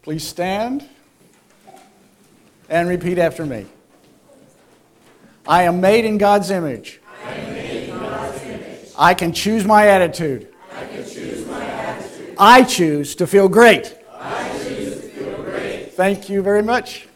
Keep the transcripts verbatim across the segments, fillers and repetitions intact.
Please stand and repeat after me. I am made in God's image. I am made in God's image. I can choose my attitude. I can choose my attitude. I choose to feel great. I choose to feel great. Thank you very much.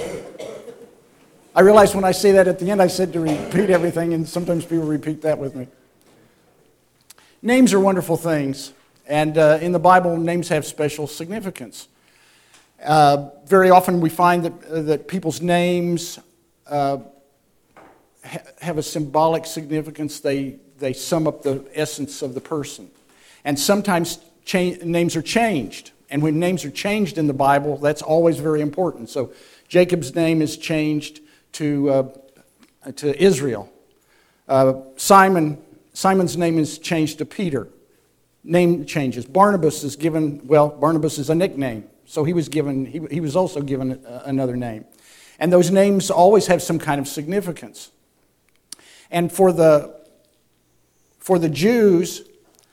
I realized when I say that at the end, I said to repeat everything, and sometimes people repeat that with me. Names are wonderful things, and uh, in the Bible, names have special significance. Uh, very often we find that, uh, that people's names uh, ha- have a symbolic significance. They, they sum up the essence of the person. And sometimes cha- names are changed. And when names are changed in the Bible, that's always very important. So Jacob's name is changed to, uh, to Israel. Uh, Simon, Simon's name is changed to Peter. Name changes. Barnabas is given, well, Barnabas is a nickname. So he was given, he, he was also given a, another name. And those names always have some kind of significance. And for the, for the Jews,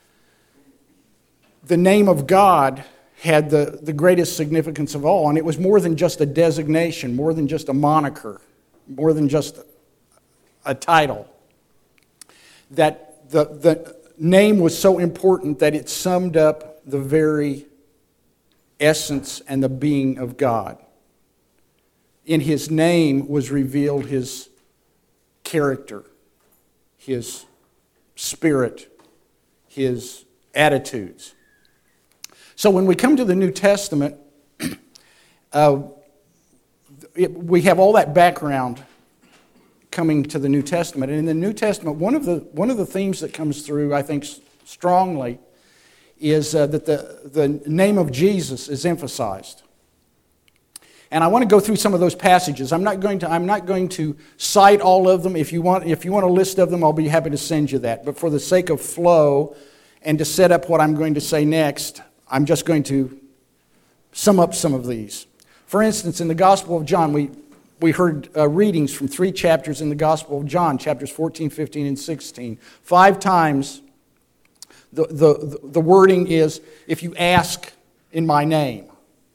the name of God had the, the greatest significance of all. And it was more than just a designation, more than just a moniker, more than just a title. That the, the name was so important that it summed up the very essence and the being of God. In His name was revealed His character, His spirit, His attitudes. So when we come to the New Testament, uh, it, we have all that background coming to the New Testament. And in the New Testament, one of the, one of the themes that comes through, I think, strongly is uh, that the, the name of Jesus is emphasized. And I want to go through some of those passages. I'm not going to, I'm not going to cite all of them. If you want, if you want a list of them, I'll be happy to send you that. But for the sake of flow and to set up what I'm going to say next, I'm just going to sum up some of these. For instance, in the Gospel of John, we, we heard uh, readings from three chapters in the Gospel of John, chapters fourteen, fifteen, and sixteen. Five times The, the, the wording is, if you ask in my name.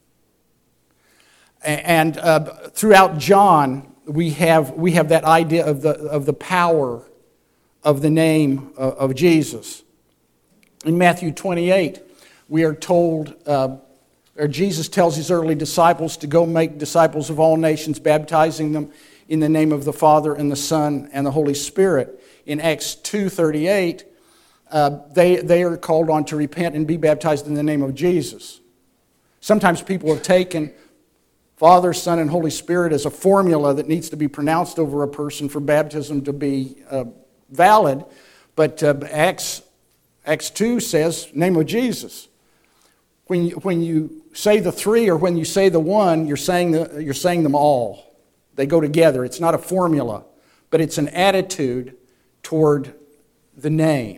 And uh, throughout John, we have, we have that idea of the, of the power of the name of, of Jesus. In Matthew twenty-eight, we are told, uh, or Jesus tells His early disciples to go make disciples of all nations, baptizing them in the name of the Father and the Son and the Holy Spirit. In Acts two thirty-eight, Uh, they, they are called on to repent and be baptized in the name of Jesus. Sometimes people have taken Father, Son, and Holy Spirit as a formula that needs to be pronounced over a person for baptism to be uh, valid. But uh, Acts, Acts two says, name of Jesus. When you, when you say the three or when you say the one, you're saying, the, you're saying them all. They go together. It's not a formula, but it's an attitude toward the name.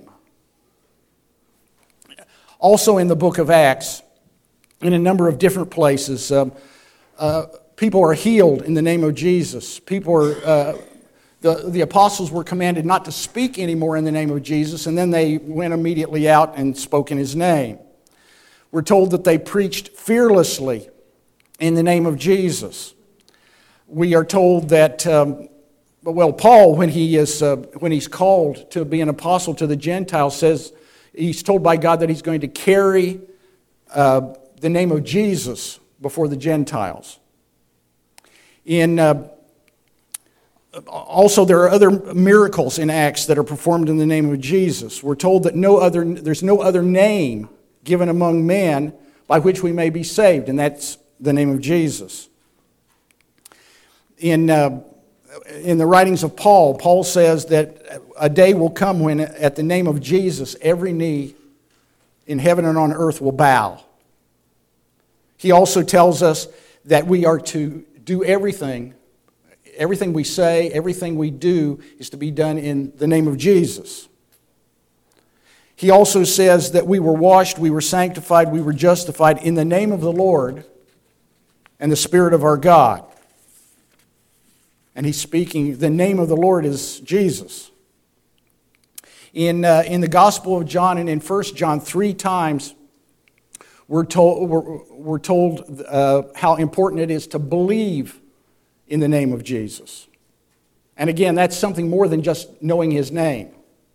Also in the book of Acts, in a number of different places, um, uh, people are healed in the name of Jesus. People are, uh, the, the apostles were commanded not to speak anymore in the name of Jesus, and then they went immediately out and spoke in His name. We're told that they preached fearlessly in the name of Jesus. We are told that, um, well, Paul, when he is uh, when he's called to be an apostle to the Gentiles, says, he's told by God that he's going to carry uh, the name of Jesus before the Gentiles. In uh, also, there are other miracles in Acts that are performed in the name of Jesus. We're told that no other, there's no other name given among men by which we may be saved, and that's the name of Jesus. In uh, In the writings of Paul, Paul says that a day will come when at the name of Jesus, every knee in heaven and on earth will bow. He also tells us that we are to do everything, everything we say, everything we do is to be done in the name of Jesus. He also says that we were washed, we were sanctified, we were justified in the name of the Lord and the Spirit of our God. And he's speaking, the name of the Lord is Jesus. In, uh, in the Gospel of John and in First John, three times We're told, we're, we're told uh, how important it is to believe in the name of Jesus. And again, that's something more than just knowing his name.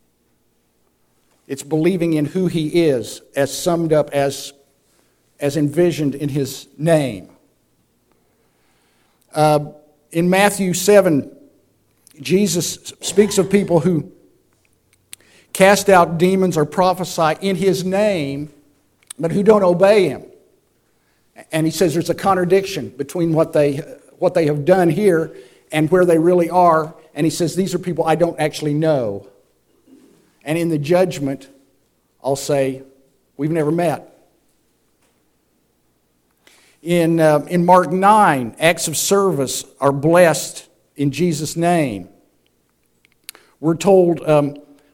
It's believing in who he is, as summed up, as, as envisioned in his name. Uh, in Matthew seven, Jesus speaks of people who cast out demons or prophesy in his name, but who don't obey him. And he says there's a contradiction between what they, what they have done here and where they really are. And he says these are people I don't actually know. And in the judgment, I'll say, we've never met. In, uh, in Mark nine, acts of service are blessed in Jesus' name. We're told um,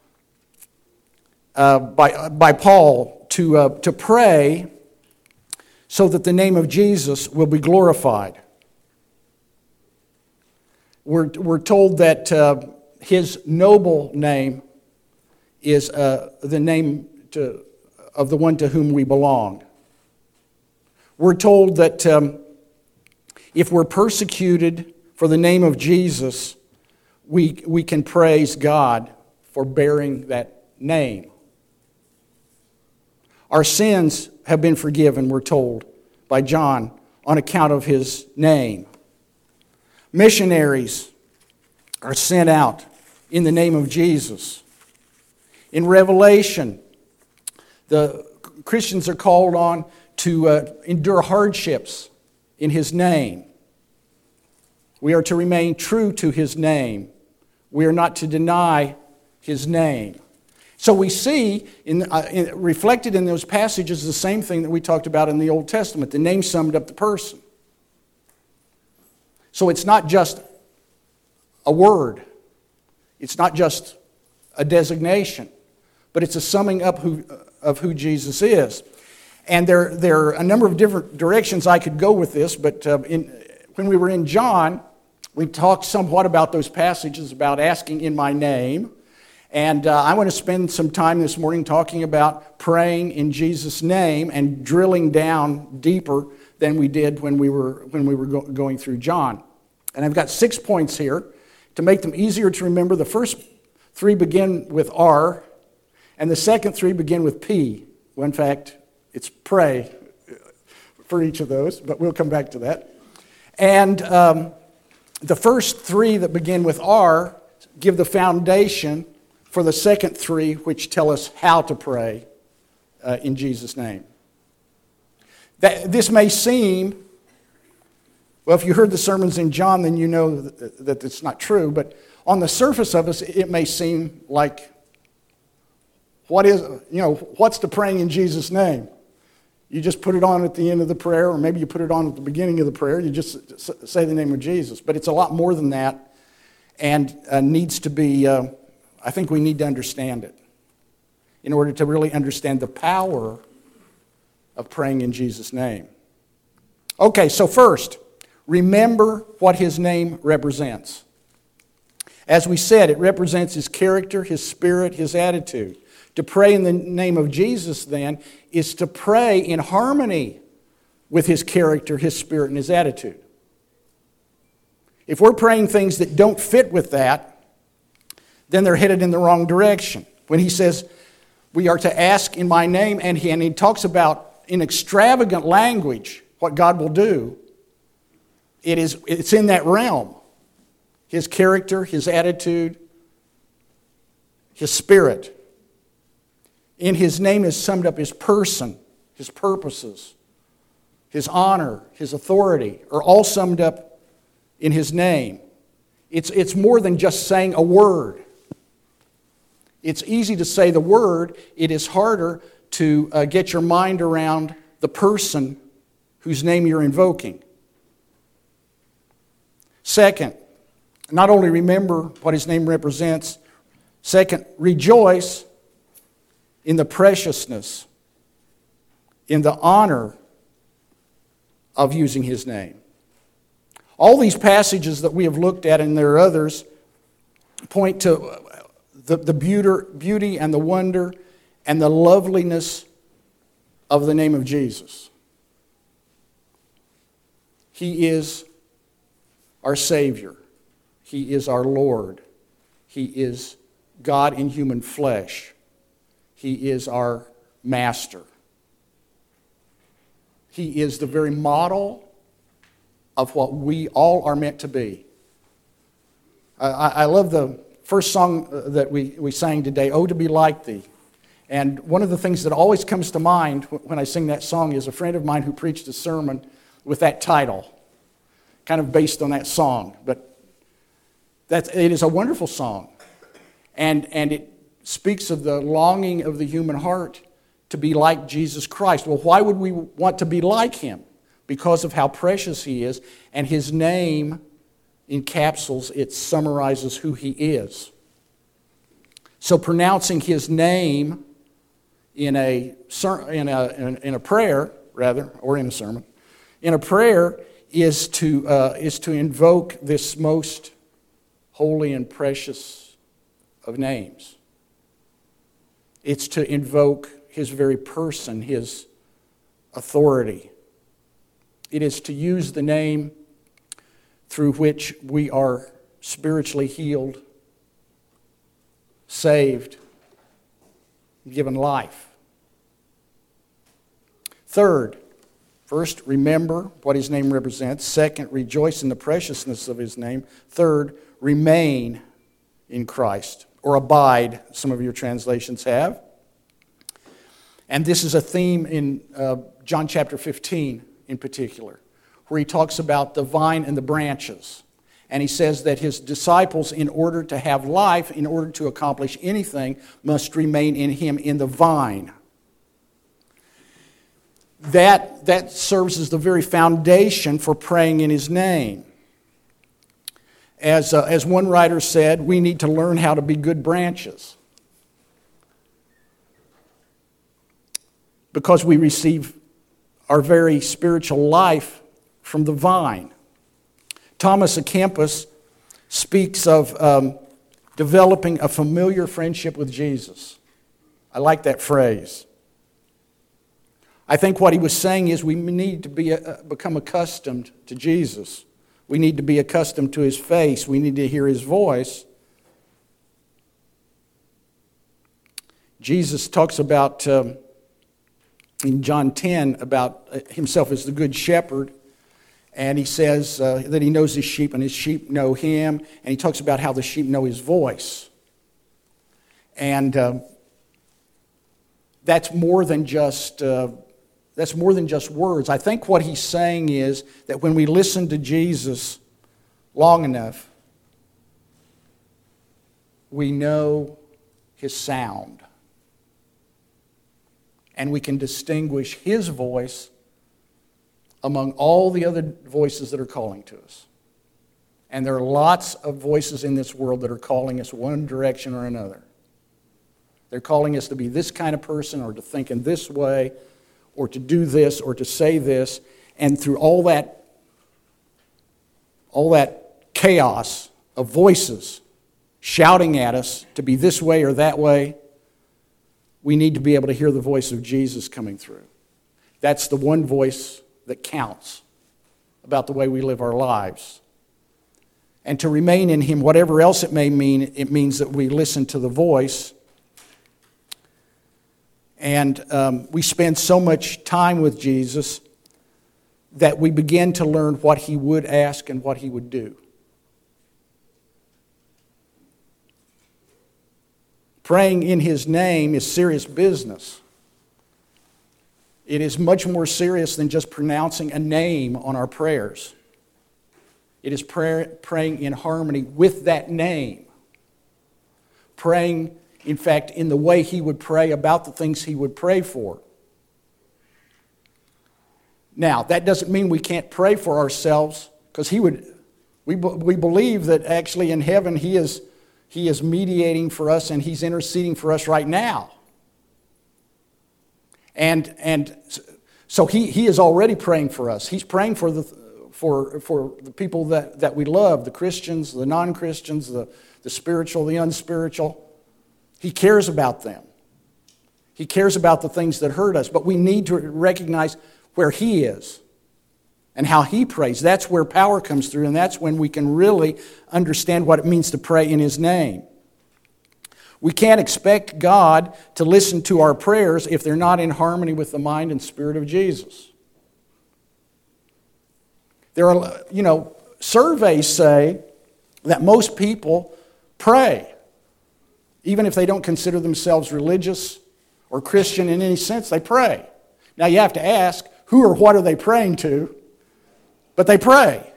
uh, by, by Paul to, uh, to pray so that the name of Jesus will be glorified. We're, we're told that uh, his noble name is uh, the name to, of the one to whom we belong. We're told that um, if we're persecuted for the name of Jesus, we, we can praise God for bearing that name. Our sins have been forgiven, we're told by John, on account of his name. Missionaries are sent out in the name of Jesus. In Revelation, the Christians are called on to uh, endure hardships in his name. We are to remain true to his name. We are not to deny his name. So we see, in, uh, in, reflected in those passages, the same thing that we talked about in the Old Testament. The name summed up the person. So it's not just a word. It's not just a designation. But it's a summing up who, of who Jesus is. And there, there are a number of different directions I could go with this, but uh, in, when we were in John, we talked somewhat about those passages about asking in my name. And uh, I want to spend some time this morning talking about praying in Jesus' name and drilling down deeper than we did when we were, when we were go- going through John. And I've got six points here to make them easier to remember. The first three begin with R, and the second three begin with P. Well, in fact, it's pray for each of those, but we'll come back to that. And um, the first three that begin with R give the foundation for the second three, which tell us how to pray uh, in Jesus' name. That, this may seem, well, if you heard the sermons in John, then you know that, that it's not true, but on the surface of us, it may seem like, what is, you know, what's the praying in Jesus' name? You just put it on at the end of the prayer, or maybe you put it on at the beginning of the prayer. You just say the name of Jesus. But it's a lot more than that, and uh, needs to be, uh, I think we need to understand it in order to really understand the power of praying in Jesus' name. Okay, so first, remember what his name represents. As we said, it represents his character, his spirit, his attitude. To pray in the name of Jesus, then, is to pray in harmony with his character, his spirit, and his attitude. If we're praying things that don't fit with that, then they're headed in the wrong direction. When he says, we are to ask in my name, and he, and he talks about, in extravagant language, what God will do, it is, it's in that realm. His character, his attitude, his spirit. In his name is summed up his person, his purposes, his honor, his authority, are all summed up in his name. It's, it's more than just saying a word. It's easy to say the word. It is harder to uh, get your mind around the person whose name you're invoking. Second, not only remember what his name represents, second, rejoice in the preciousness, in the honor of using his name. All these passages that we have looked at, and there are others, point to the, the beauty, beauty and the wonder and the loveliness of the name of Jesus. He is our Savior. He is our Lord. He is God in human flesh. He is our Master. He is the very model of what we all are meant to be. I, I love the first song that we, we sang today, "Oh, to be like thee." And one of the things that always comes to mind when I sing that song is a friend of mine who preached a sermon with that title, kind of based on that song. But that's, it is a wonderful song. And, and it speaks of the longing of the human heart to be like Jesus Christ. Well, why would we want to be like him? Because of how precious he is, and his name encapsulates, it summarizes who he is. So pronouncing his name in a, in a, in a prayer, rather, or in a sermon, in a prayer is to, uh, is to invoke this most holy and precious of names. It's to invoke his very person, his authority. It is to use the name through which we are spiritually healed, saved, given life. Third, first, remember what his name represents. Second, rejoice in the preciousness of his name. Third, remain in Christ, or abide, some of your translations have. And this is a theme in uh, John chapter fifteen in particular, where he talks about the vine and the branches. And he says that his disciples, in order to have life, in order to accomplish anything, must remain in him, in the vine. That, that serves as the very foundation for praying in his name. As, uh, as one writer said, we need to learn how to be good branches, because we receive our very spiritual life from the vine. Thomas à Kempis speaks of um, developing a familiar friendship with Jesus. I like that phrase. I think what he was saying is we need to be uh, become accustomed to Jesus. We need to be accustomed to his face. We need to hear his voice. Jesus talks about, um, in John ten, about himself as the good shepherd. And he says uh, that he knows his sheep and his sheep know him. And he talks about how the sheep know his voice. And uh, that's more than just uh, that's more than just words. I think what he's saying is that when we listen to Jesus long enough, we know his sound. And we can distinguish his voice among all the other voices that are calling to us. And there are lots of voices in this world that are calling us one direction or another. They're calling us to be this kind of person, or to think in this way, or to do this, or to say this. And through all that, all that chaos of voices shouting at us to be this way or that way, we need to be able to hear the voice of Jesus coming through. That's the one voice that counts about the way we live our lives. And to remain in him, whatever else it may mean, it means that we listen to the voice. And um, we spend so much time with Jesus that we begin to learn what he would ask and what he would do. Praying in his name is serious business. It is much more serious than just pronouncing a name on our prayers. It is prayer, praying in harmony with that name. Praying, in fact, in the way he would pray about the things he would pray for. Now, that doesn't mean we can't pray for ourselves, because he would. We, we believe that actually in heaven he is, he is mediating for us and he's interceding for us right now. And, and so he, he is already praying for us. He's praying for the, for, for the people that, that we love, the Christians, the non-Christians, the, the spiritual, the unspiritual. He cares about them. He cares about the things that hurt us, but we need to recognize where He is and how He prays. That's where power comes through, and that's when we can really understand what it means to pray in His name. We can't expect God to listen to our prayers if they're not in harmony with the mind and spirit of Jesus. There are, you know, surveys say that most people pray, even if they don't consider themselves religious or Christian in any sense, they pray. Now you have to ask, who or what are they praying to? But they pray.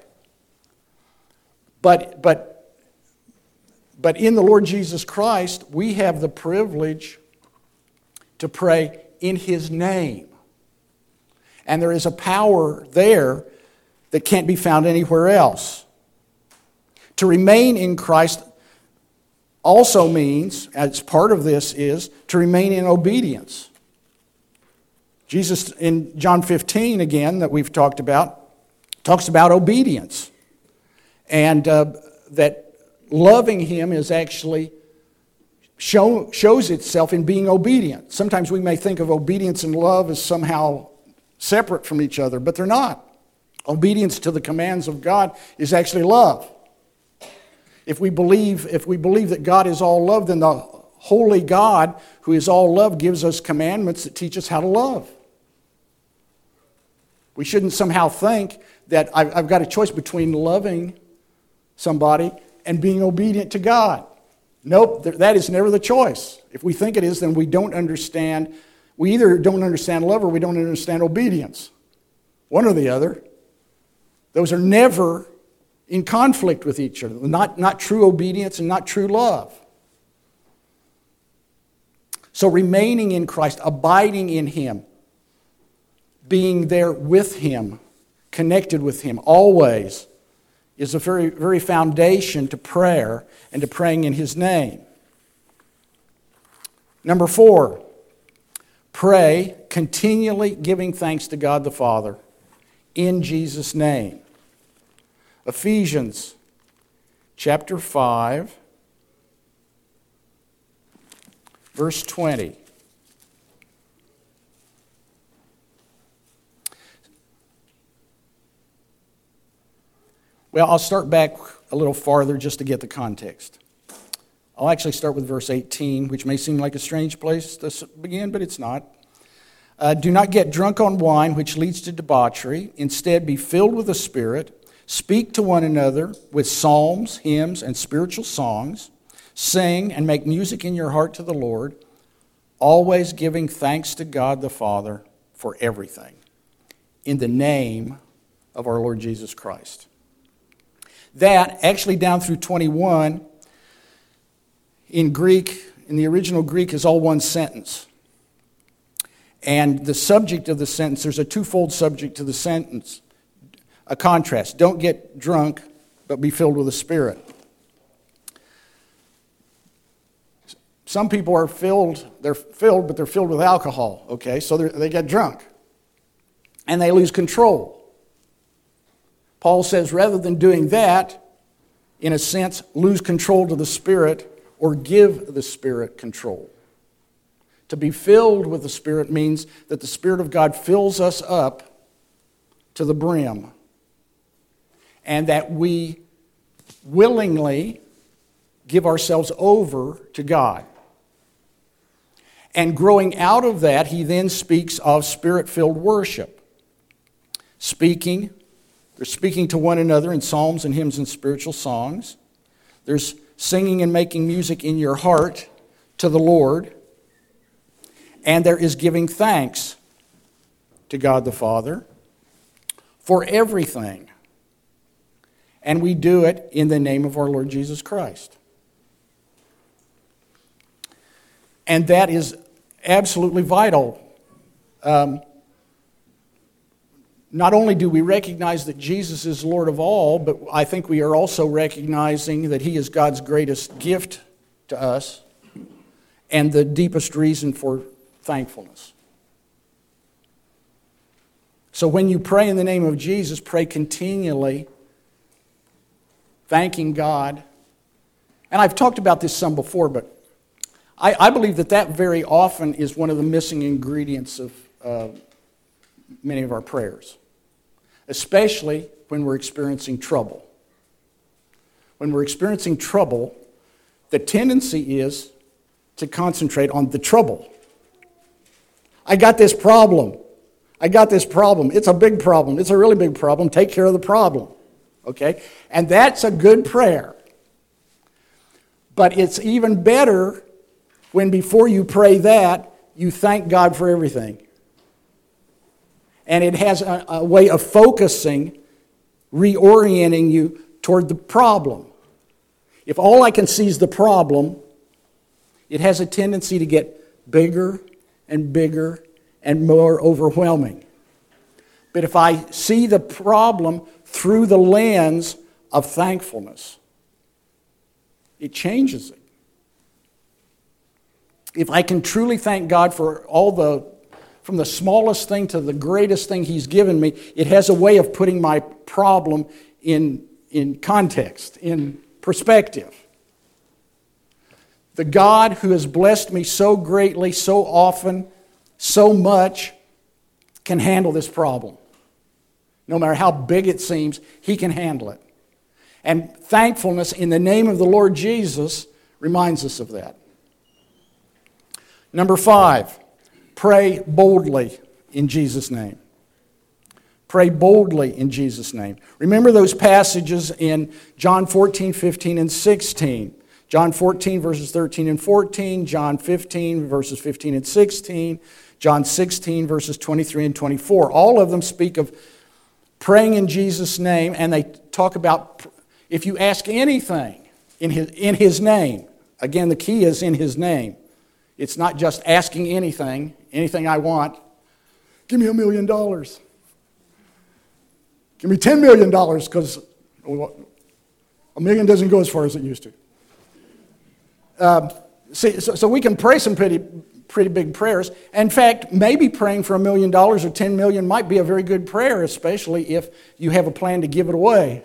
But, but, but in the Lord Jesus Christ, we have the privilege to pray in His name. And there is a power there that can't be found anywhere else. To remain in Christ also means, as part of this is, to remain in obedience. Jesus, in John fifteen, again, that we've talked about, talks about obedience. And uh, that loving Him is actually show, shows itself in being obedient. Sometimes we may think of obedience and love as somehow separate from each other, but they're not. Obedience to the commands of God is actually love. If we believe, if we believe that God is all love, then the holy God, who is all love, gives us commandments that teach us how to love. We shouldn't somehow think that I've, I've got a choice between loving somebody and being obedient to God. Nope, that is never the choice. If we think it is, then we don't understand. We either don't understand love or we don't understand obedience. One or the other. Those are never in conflict with each other. Not, not true obedience and not true love. So remaining in Christ, abiding in Him, being there with Him, connected with Him always, is a very, very foundation to prayer and to praying in His name. Number four, pray continually giving thanks to God the Father in Jesus' name. Ephesians chapter five, verse twenty. Well, I'll start back a little farther just to get the context. I'll actually start with verse eighteen, which may seem like a strange place to begin, but it's not. Uh, Do not get drunk on wine, which leads to debauchery. Instead, be filled with the Spirit. Speak to one another with psalms, hymns, and spiritual songs. Sing and make music in your heart to the Lord, always giving thanks to God the Father for everything, in the name of our Lord Jesus Christ. That, actually down through twenty-one, in Greek, in the original Greek, is all one sentence. And the subject of the sentence, there's a twofold subject to the sentence. A contrast. Don't get drunk, but be filled with the Spirit. Some people are filled, they're filled, but they're filled with alcohol. Okay, so they get drunk. And they lose control. Paul says rather than doing that, in a sense, lose control to the Spirit or give the Spirit control. To be filled with the Spirit means that the Spirit of God fills us up to the brim. And that we willingly give ourselves over to God. And growing out of that, he then speaks of Spirit-filled worship. Speaking, they're speaking to one another in psalms and hymns and spiritual songs. There's singing and making music in your heart to the Lord. And there is giving thanks to God the Father for everything. And we do it in the name of our Lord Jesus Christ. And that is absolutely vital. Um, not only do we recognize that Jesus is Lord of all, but I think we are also recognizing that He is God's greatest gift to us and the deepest reason for thankfulness. So when you pray in the name of Jesus, pray continually, thanking God. And I've talked about this some before, but I, I believe that that very often is one of the missing ingredients of uh, many of our prayers, especially when we're experiencing trouble. When we're experiencing trouble, the tendency is to concentrate on the trouble. I got this problem. I got this problem. It's a big problem. It's a really big problem. Take care of the problem. Okay? And that's a good prayer. But it's even better when before you pray that, you thank God for everything. And it has a, a way of focusing, reorienting you toward the problem. If all I can see is the problem, it has a tendency to get bigger and bigger and more overwhelming. But if I see the problem through the lens of thankfulness, it changes it. If I can truly thank God for all the, from the smallest thing to the greatest thing He's given me, it has a way of putting my problem in, in context, in perspective. The God who has blessed me so greatly, so often, so much, can handle this problem. No matter how big it seems, He can handle it. And thankfulness in the name of the Lord Jesus reminds us of that. Number five, pray boldly in Jesus' name. Pray boldly in Jesus' name. Remember those passages in John fourteen, fifteen, and sixteen. John fourteen, verses thirteen and fourteen. John fifteen, verses fifteen and sixteen. John sixteen, verses twenty-three and twenty-four. All of them speak of praying in Jesus' name, and they talk about if you ask anything in His, in His name. Again, the key is in His name. It's not just asking anything, anything I want. Give me a million dollars. Give me ten million dollars, because a million doesn't go as far as it used to. Uh, see, so, so we can pray some pretty, pretty big prayers. In fact, maybe praying for a million dollars or ten million might be a very good prayer, especially if you have a plan to give it away.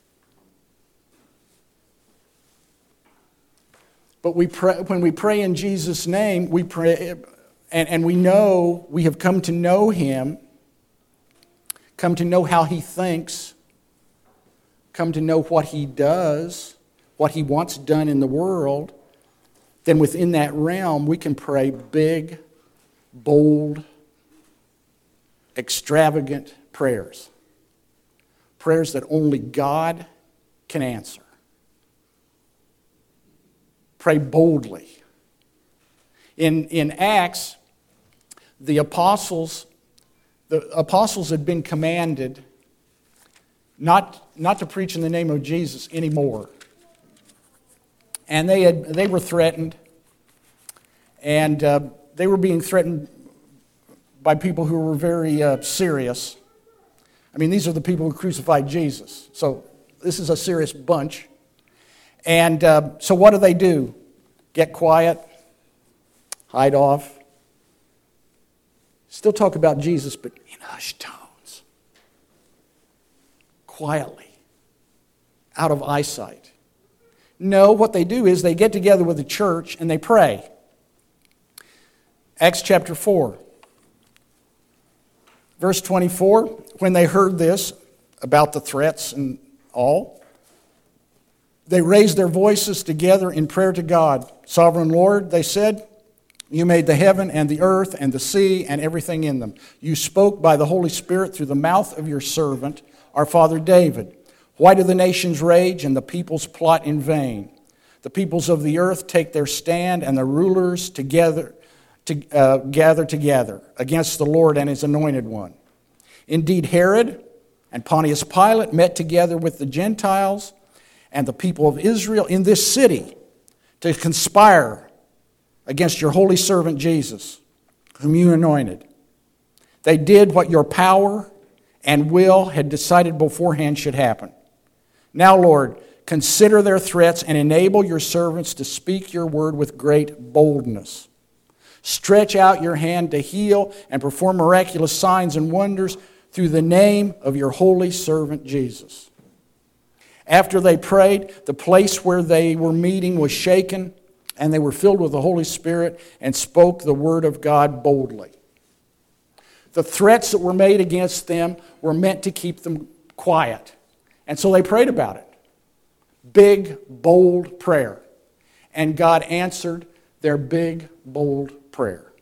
But we pray, when we pray in Jesus' name, we pray, and, and we know, we have come to know Him, come to know how He thinks, come to know what He does, what He wants done in the world. Then within that realm, we can pray big, bold, extravagant prayers. Prayers that only God can answer. Pray boldly. In, in Acts, the apostles, the apostles had been commanded not, not to preach in the name of Jesus anymore. And they had they were threatened, and uh, they were being threatened by people who were very uh, serious. I mean, these are the people who crucified Jesus. So this is a serious bunch. And uh, so what do they do? Get quiet, hide off, still talk about Jesus, but in hushed tones, quietly, out of eyesight. No, what they do is they get together with the church and they pray. Acts chapter four, verse twenty-four, when they heard this about the threats and all, they raised their voices together in prayer to God. Sovereign Lord, they said, you made the heaven and the earth and the sea and everything in them. You spoke by the Holy Spirit through the mouth of your servant, our father David. Why do the nations rage and the peoples plot in vain? The peoples of the earth take their stand, and the rulers together to, uh, gather together against the Lord and His anointed one. Indeed, Herod and Pontius Pilate met together with the Gentiles and the people of Israel in this city to conspire against your holy servant Jesus, whom you anointed. They did what your power and will had decided beforehand should happen. Now, Lord, consider their threats and enable your servants to speak your word with great boldness. Stretch out your hand to heal and perform miraculous signs and wonders through the name of your holy servant Jesus. After they prayed, the place where they were meeting was shaken, and they were filled with the Holy Spirit and spoke the word of God boldly. The threats that were made against them were meant to keep them quiet. And so they prayed about it. Big, bold prayer. And God answered their big, bold prayer.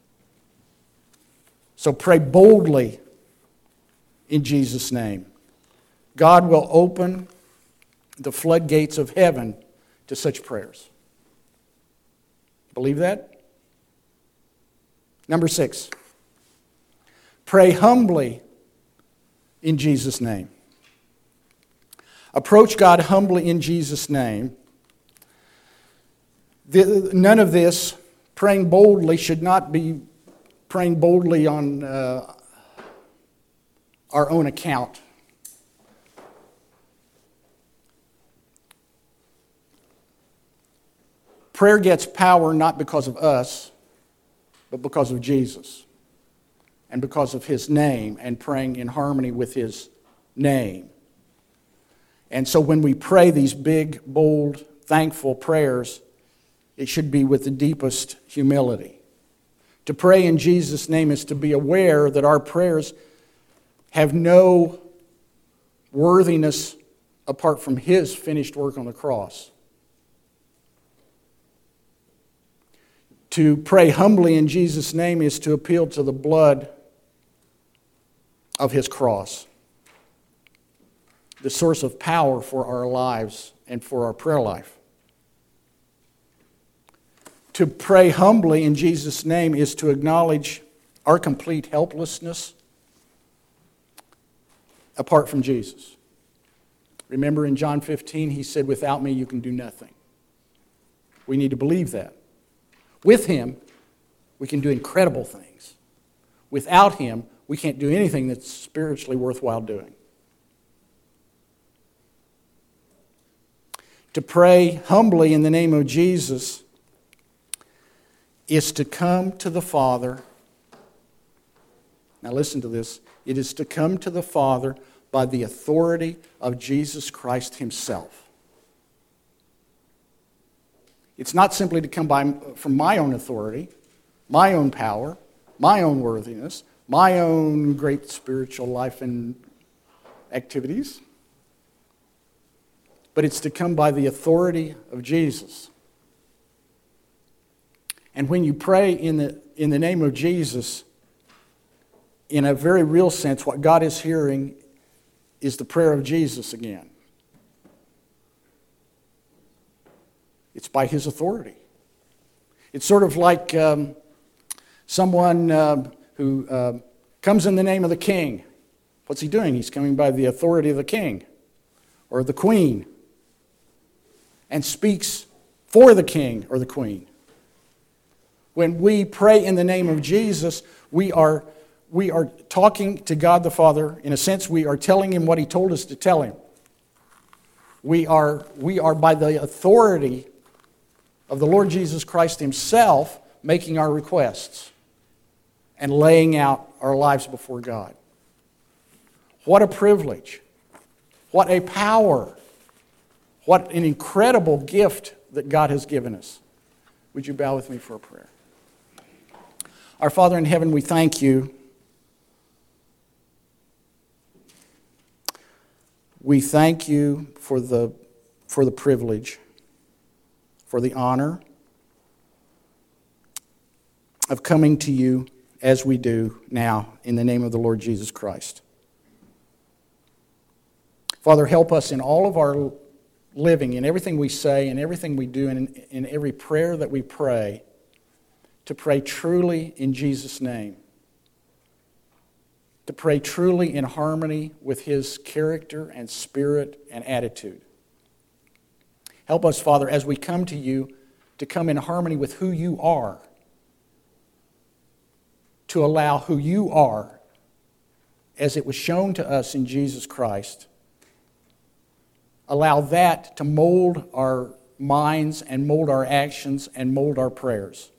So pray boldly in Jesus' name. God will open the floodgates of heaven to such prayers. Believe that? Number six. Pray humbly in Jesus' name. Approach God humbly in Jesus' name. The, none of this, praying boldly, should not be praying boldly on uh, our own account. Prayer gets power not because of us, but because of Jesus and because of His name and praying in harmony with His name. And so when we pray these big, bold, thankful prayers, it should be with the deepest humility. To pray in Jesus' name is to be aware that our prayers have no worthiness apart from His finished work on the cross. To pray humbly in Jesus' name is to appeal to the blood of His cross, the source of power for our lives and for our prayer life. To pray humbly in Jesus' name is to acknowledge our complete helplessness apart from Jesus. Remember in John fifteen, He said, "Without me you can do nothing." We need to believe that. With Him, we can do incredible things. Without Him, we can't do anything that's spiritually worthwhile doing. To pray humbly in the name of Jesus is to come to the Father. Now listen to this. It is to come to the Father by the authority of Jesus Christ Himself. It's not simply to come by from my own authority, my own power, my own worthiness, my own great spiritual life and activities, but it's to come by the authority of Jesus. And when you pray in the, in the name of Jesus, in a very real sense, what God is hearing is the prayer of Jesus again. It's by His authority. It's sort of like um, someone uh, who uh, comes in the name of the king. What's he doing? He's coming by the authority of the king or the queen and speaks for the king or the queen. When we pray in the name of Jesus, we are, we are talking to God the Father. In a sense, we are telling Him what He told us to tell Him. We are, we are by the authority of the Lord Jesus Christ Himself making our requests and laying out our lives before God. What a privilege. What a power. What an incredible gift that God has given us. Would you bow with me for a prayer? Our Father in heaven, we thank You. We thank You for the, for the privilege, for the honor of coming to You as we do now in the name of the Lord Jesus Christ. Father, help us in all of our living, in everything we say, in everything we do, and in, in every prayer that we pray, to pray truly in Jesus' name. To pray truly in harmony with His character and spirit and attitude. Help us, Father, as we come to You, to come in harmony with who You are. To allow who You are, as it was shown to us in Jesus Christ, allow that to mold our minds and mold our actions and mold our prayers.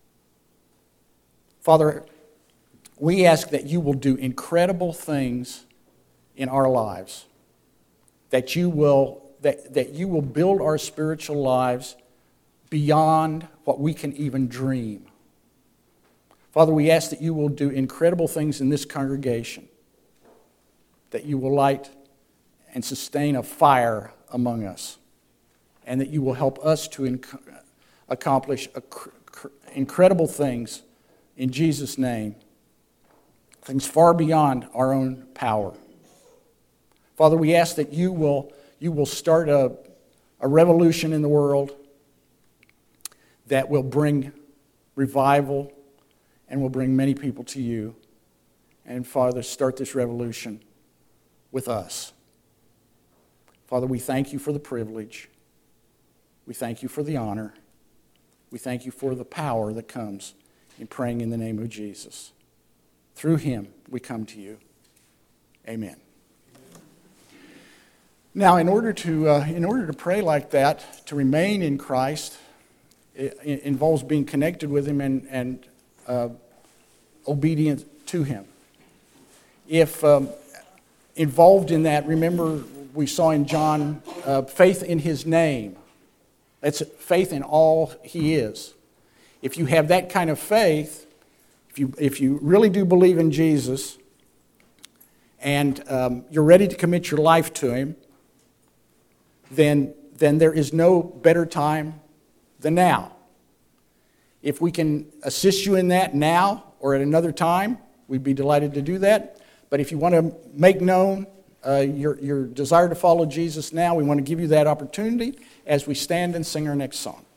Father, we ask that You will do incredible things in our lives, that You will, that, that You will build our spiritual lives beyond what we can even dream. Father, we ask that you will do incredible things in this congregation, that you will light and sustain a fire among us, and that you will help us to inc- accomplish a cr- cr- incredible things in Jesus' name, things far beyond our own power. Father, we ask that you will, you will start a, a revolution in the world that will bring revival and will bring many people to you. And Father, start this revolution with us. Father, we thank you for the privilege. We thank you for the honor. We thank you for the power that comes in praying in the name of Jesus. Through him, we come to you. Amen. Now, in order to uh, in order to pray like that, to remain in Christ, it, it involves being connected with him and, and uh, obedient to him. If um, involved in that, remember we saw in John, uh, faith in his name. That's faith in all he is. If you have that kind of faith, if you if you really do believe in Jesus, and um, you're ready to commit your life to him, then then there is no better time than now. If we can assist you in that now or at another time, we'd be delighted to do that. But if you want to make known uh, your, your desire to follow Jesus now, we want to give you that opportunity as we stand and sing our next song.